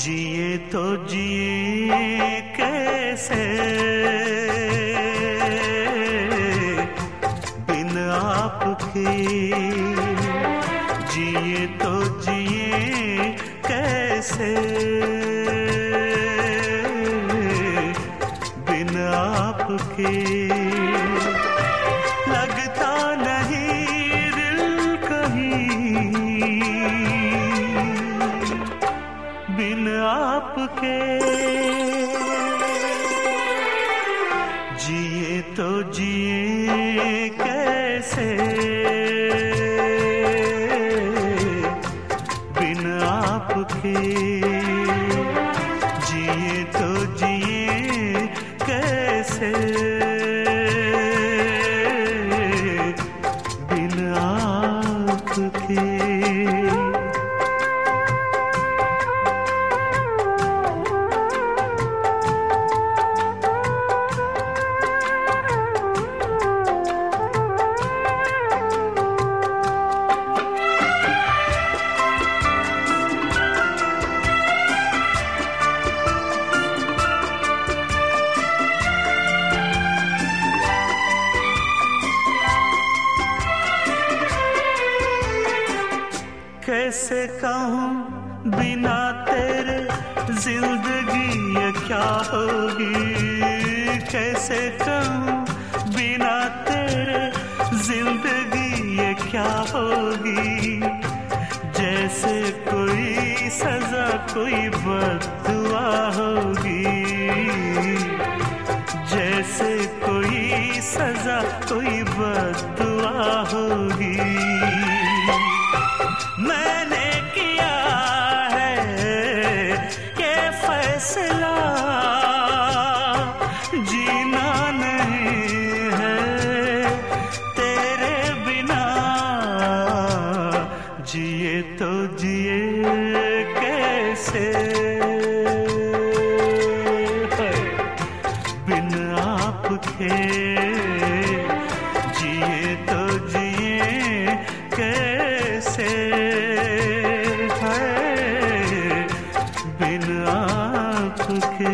जिए तो जिए कैसे बिन आपके, जिए तो जिए कैसे बिन आपके। लगता नहीं दिल कहीं बिन आपके, जिए तो जिए कैसे बिन आपके, जिए तो जिए कैसे बिन आपके। कैसे कहूँ बिना तेरे जिंदगी ये क्या होगी, कैसे कहूँ बिना तेरे जिंदगी ये क्या होगी। जैसे कोई सजा कोई बद्दुआ होगी, जैसे कोई सजा कोई बद्दुआ होगी। मैंने किया है ये फैसला, जीना नहीं है तेरे बिना, जिए तो जिए कैसे बिन आपके, जिए तो जिए कैसे बिन आपके।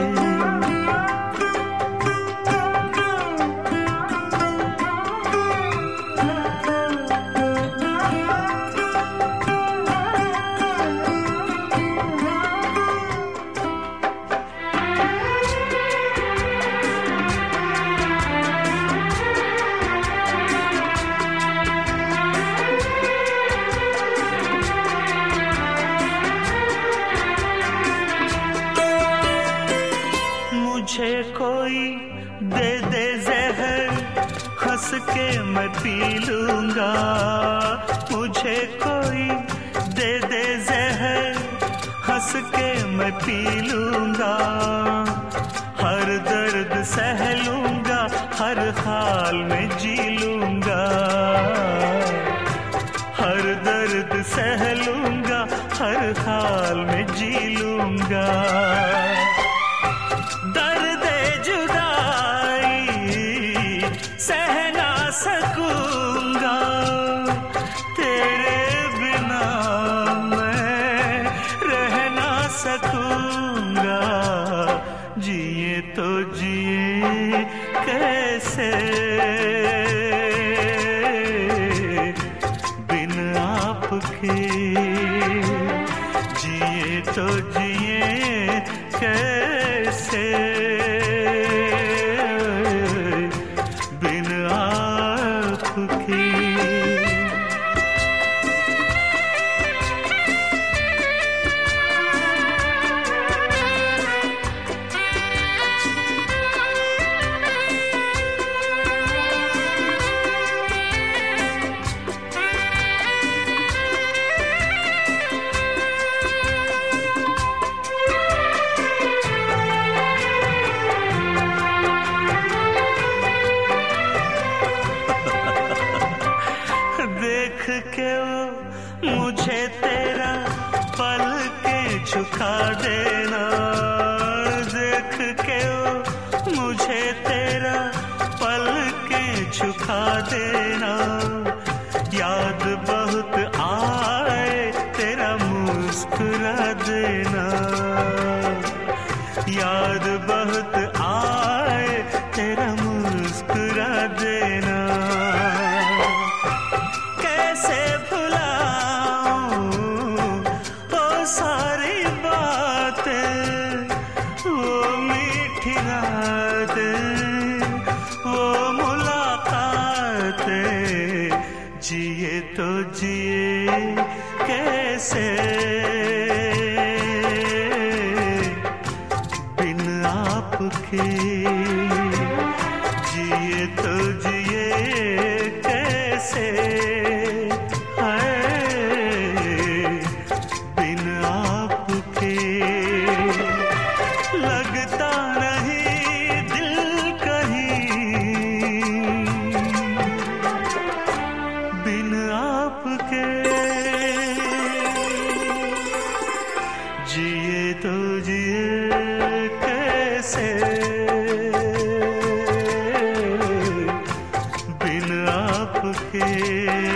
मुझे कोई दे दे जहर हंस के मैं पी लूंगा, मुझे कोई दे दे जहर हंस के मैं पी लूंगा। हर दर्द सह लूंगा हर हाल में जी लूंगा, हर दर्द सह लूंगा हर हाल में जी लूंगा। सकूंगा तेरे बिना मैं रह ना सकूंगा, जिए तो जिए कैसे बिन आपके, जिए तो जिए कैसे बिन आपके। देख के वो मुझे तेरा पल के झुका देना, देख के वो मुझे तेरा पल के झुका देना। याद बहुत आए तेरा मुस्कुरा दे देना, याद बहुत आए तेरा मुस्कुरा देना। कैसे भुलाऊं वो सारी बातें, वो मीठी रातें, वो मुलाकातें, जिए तो जिए कैसे बिन आपके, जिए तो जिए कैसे है बिन आपके। लगता नहीं दिल कहीं बिन आपके, जिए तो जिए कैसे बिन आपके।